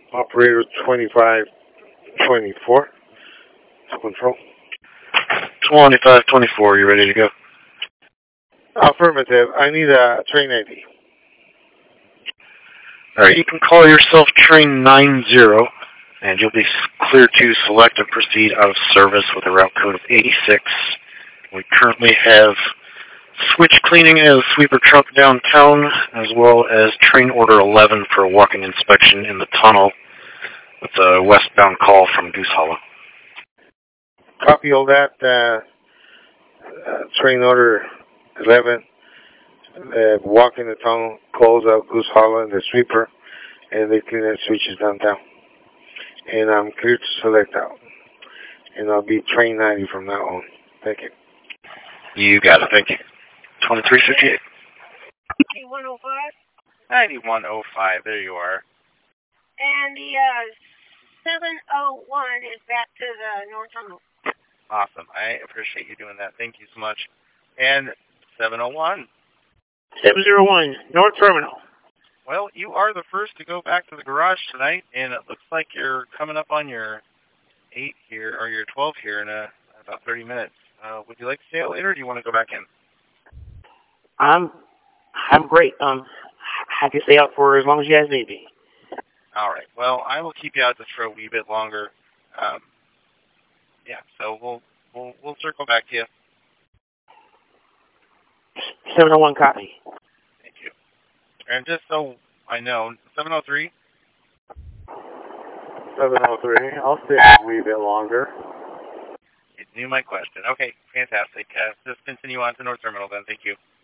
Operator 2524 to control. 2524, you ready to go? Affirmative. I need a train ID. Alright, you can call yourself train 90, and you'll be cleared to select and proceed out of service with a route code of 86. We currently have switch cleaning as sweeper truck downtown, as well as train order 11 for a walking inspection in the tunnel with a westbound call from Goose Hollow. Copy all that. Train order 11. Walk in the tunnel, calls out Goose Hollow and the sweeper, and they clean the switches downtown. And I'm clear to select out. And I'll be train 90 from now on. Thank you. You got it. Thank you. 2358. 9105. 9105. There you are. And the 701 is back to the North Tunnel. Awesome. I appreciate you doing that. Thank you so much. And 701. 701, North Terminal. Well, you are the first to go back to the garage tonight, and it looks like you're coming up on your 8 here, or your 12 here in about 30 minutes. Would you like to stay out later, or do you want to go back in? I'm great. I can stay out for as long as you guys need me. All right. Well, I will keep you out just for a wee bit longer. Yeah. So we'll circle back to you. 701 copy. Thank you. And just so I know, 703. 703. I'll stay a wee bit longer. You knew my question. Okay. Fantastic. Just continue on to North Terminal then. Thank you.